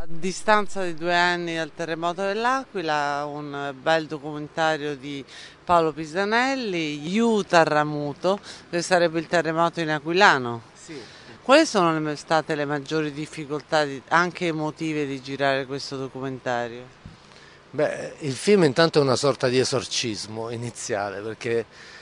distanza di 2 anni dal terremoto dell'Aquila, un bel documentario di Paolo Pisanelli, Iu Terremoto, che sarebbe il terremoto in aquilano. Sì. Quali sono state le maggiori difficoltà, anche emotive, di girare questo documentario? Beh, il film intanto è una sorta di esorcismo iniziale perché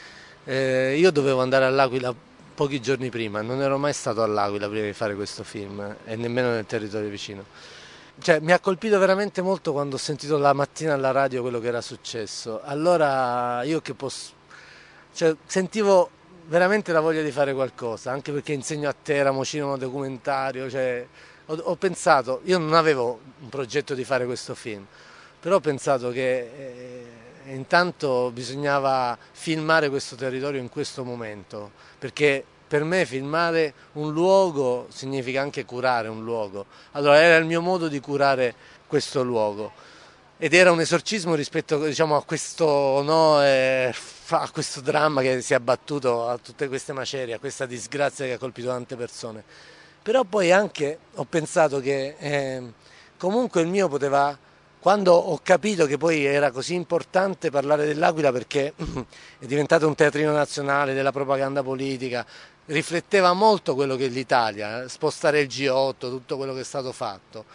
io dovevo andare all'Aquila pochi giorni prima, non ero mai stato all'Aquila prima di fare questo film e nemmeno nel territorio vicino. Cioè, mi ha colpito veramente molto quando ho sentito la mattina alla radio quello che era successo. Allora io che posso... Cioè, sentivo veramente la voglia di fare qualcosa, anche perché insegno a Teramo, cinema documentario, cioè, ho pensato, io non avevo un progetto di fare questo film, però ho pensato che intanto bisognava filmare questo territorio in questo momento, perché per me filmare un luogo significa anche curare un luogo. Allora era il mio modo di curare questo luogo ed era un esorcismo rispetto, diciamo, a questo, no, a questo dramma che si è abbattuto, a tutte queste macerie, a questa disgrazia che ha colpito tante persone. Però poi anche ho pensato che comunque il mio poteva, quando ho capito che poi era così importante parlare dell'Aquila perché è diventato un teatrino nazionale della propaganda politica, rifletteva molto quello che è l'Italia, spostare il G8, tutto quello che è stato fatto.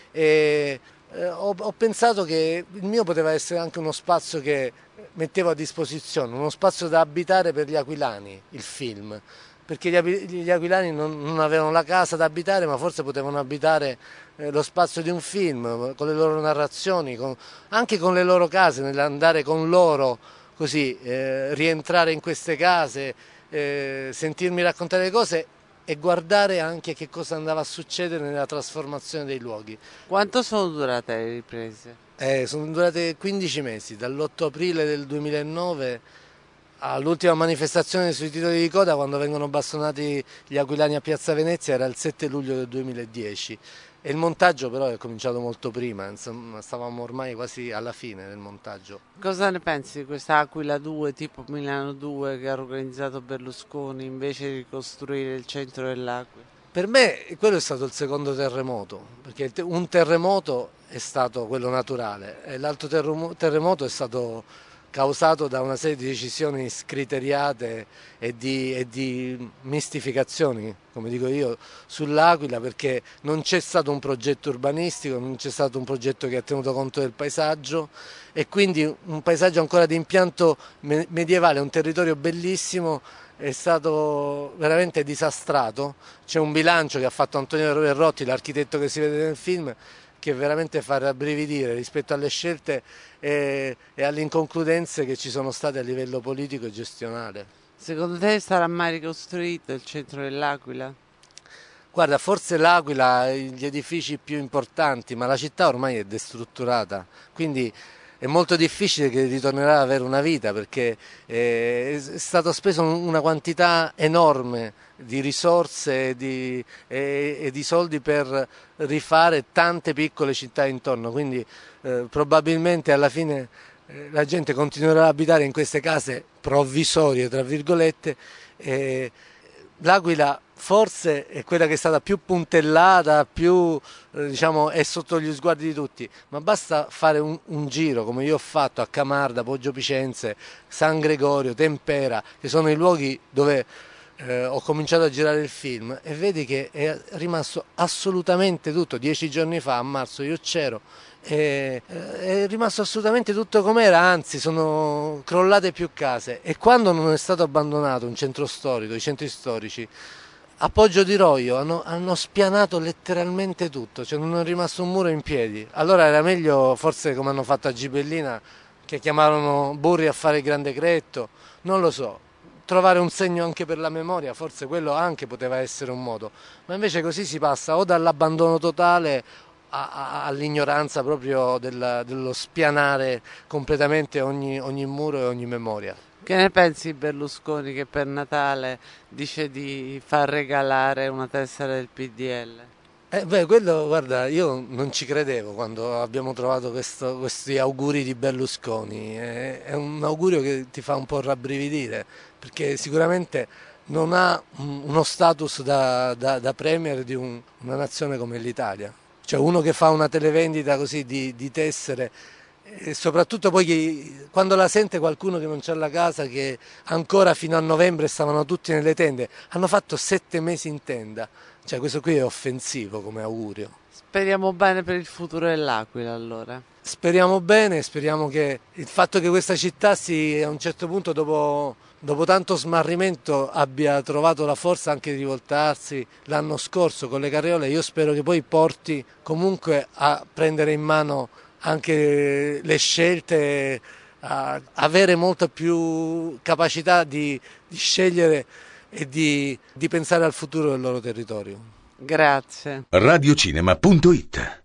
E, ho pensato che il mio poteva essere anche uno spazio che mettevo a disposizione, uno spazio da abitare per gli aquilani, il film, perché gli aquilani non avevano la casa da abitare, ma forse potevano abitare lo spazio di un film, con le loro narrazioni, anche con le loro case, nell'andare con loro, così, rientrare in queste case, sentirmi raccontare le cose e guardare anche che cosa andava a succedere nella trasformazione dei luoghi. Quanto sono durate le riprese? Sono durate 15 mesi, dall'8 aprile del 2009 all'ultima manifestazione sui titoli di coda, quando vengono bastonati gli aquilani a Piazza Venezia, era il 7 luglio del 2010. E il montaggio però è cominciato molto prima, insomma, stavamo ormai quasi alla fine del montaggio. Cosa ne pensi di questa Aquila 2 tipo Milano 2 che ha organizzato Berlusconi invece di ricostruire il centro dell'Aquila? Per me quello è stato il secondo terremoto, perché un terremoto è stato quello naturale e l'altro terremoto è stato causato da una serie di decisioni scriteriate e di mistificazioni, come dico io, sull'Aquila, perché non c'è stato un progetto urbanistico, non c'è stato un progetto che ha tenuto conto del paesaggio e quindi un paesaggio ancora di impianto medievale, un territorio bellissimo è stato veramente disastrato. C'è un bilancio che ha fatto Antonio Verrotti, l'architetto che si vede nel film, che veramente fa rabbrividire rispetto alle scelte e alle inconcludenze che ci sono state a livello politico e gestionale. Secondo te sarà mai ricostruito il centro dell'Aquila? Guarda, forse l'Aquila, gli edifici più importanti, ma la città ormai è destrutturata, quindi è molto difficile che ritornerà ad avere una vita perché è stato speso una quantità enorme di risorse e di soldi per rifare tante piccole città intorno, quindi probabilmente alla fine la gente continuerà ad abitare in queste case provvisorie, tra virgolette, e l'Aquila forse è quella che è stata più puntellata, più diciamo, è sotto gli sguardi di tutti, ma basta fare un giro come io ho fatto a Camarda, Poggio Picenze, San Gregorio, Tempera, che sono i luoghi dove ho cominciato a girare il film e vedi che è rimasto assolutamente tutto. 10 giorni fa, a marzo, io c'ero. È rimasto assolutamente tutto com'era, anzi sono crollate più case e quando non è stato abbandonato un centro storico, i centri storici a Poggio di Roio hanno spianato letteralmente tutto, cioè non è rimasto un muro in piedi. Allora era meglio forse come hanno fatto a Gibellina, che chiamarono Burri a fare il Gran Decreto, non lo so, trovare un segno anche per la memoria, forse quello anche poteva essere un modo, ma invece così si passa o dall'abbandono totale all'ignoranza proprio dello spianare completamente ogni muro e ogni memoria. Che ne pensi di Berlusconi che per Natale dice di far regalare una tessera del PDL? Quello, guarda, io non ci credevo quando abbiamo trovato questi auguri di Berlusconi. È un augurio che ti fa un po' rabbrividire, perché sicuramente non ha uno status da premier di una nazione come l'Italia. cioè uno che fa una televendita così di tessere, e soprattutto poi quando la sente qualcuno che non c'ha la casa, che ancora fino a novembre stavano tutti nelle tende, hanno fatto 7 mesi in tenda, cioè questo qui è offensivo come augurio. Speriamo bene per il futuro dell'Aquila allora. Speriamo bene, speriamo che il fatto che questa città a un certo punto dopo tanto smarrimento abbia trovato la forza anche di rivoltarsi l'anno scorso con le carriole, io spero che poi porti comunque a prendere in mano anche le scelte, a avere molta più capacità di scegliere e di pensare al futuro del loro territorio. Grazie. Radiocinema.it